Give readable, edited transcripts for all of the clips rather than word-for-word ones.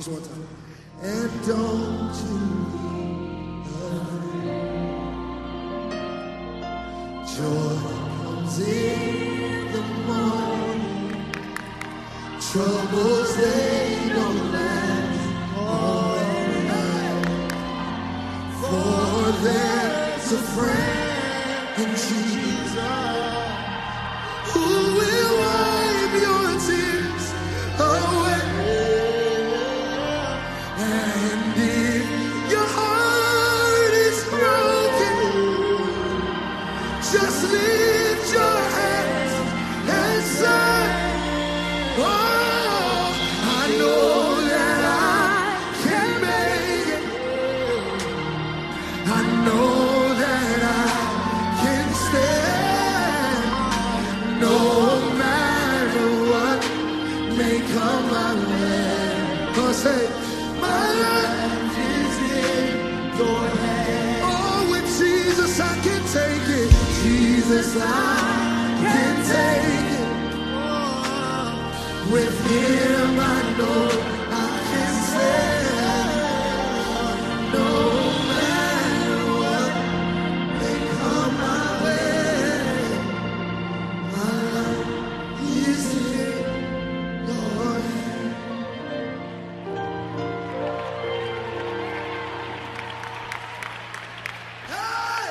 Just one time. And don't you joy comes in the morning. Troubles, they don't last all night. For there's a friend in Jesus who will wipe your tears away. And if your heart is broken, just lift your hands and say, oh, I know that I can make it. I know that I can stand. No matter what may come my way. Come on, say, my life is in your hands. Oh, with Jesus I can take it. Jesus, I can take it. With him I know I can stand. No matter what may come my way, my life is in your hands. Hey!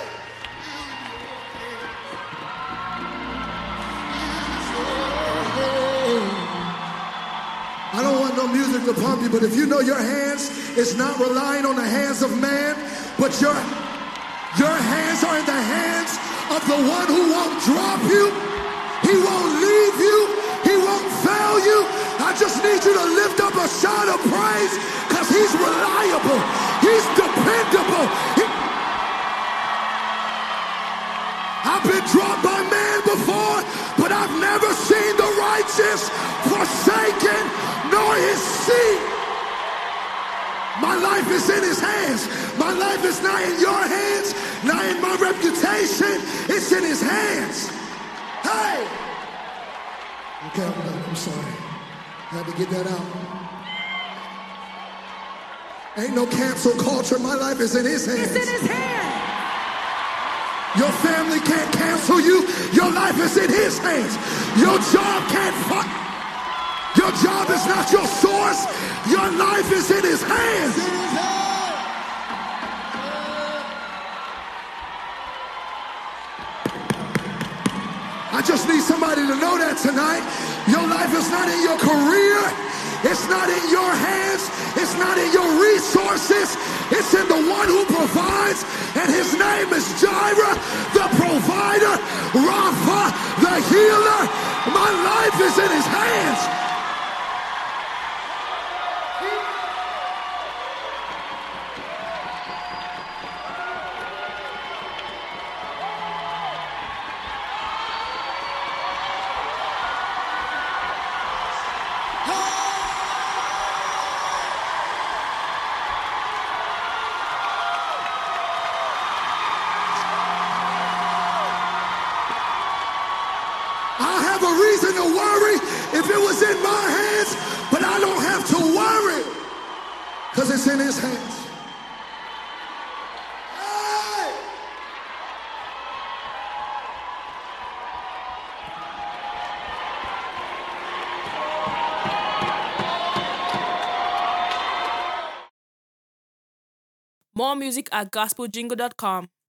I don't want no music to pump you, but if you know your hands is not relying on the hands of man, but your hands are in the hands of the one who won't drop you, he won't leave you, he won't fail you. I just need you to lift up a shout of praise, because he's reliable, he's dependable. I've been dropped by man before, but I've never seen the righteous forsaken, nor his seed. My life is in his hands. My life is not in your hands, not in my reputation. It's in his hands. Hey! Okay, I'm sorry. I had to get that out. Ain't no cancel culture. My life is in his hands. It's in his hands. Your family can't cancel you. Your life is in his hands. Your job can't fuck. Your job is not your source. Your life is in his hands. I just need somebody to know that tonight. Your life is not in your career. It's not in your hands. It's not in your resources. It's in the one who provides. And his name is Jireh, the provider, Rapha, the healer. My life is in his hands. I have a reason to worry if it was in my hands, but I don't have to worry because it's in his hands. Hey! More music at gospeljingle.com.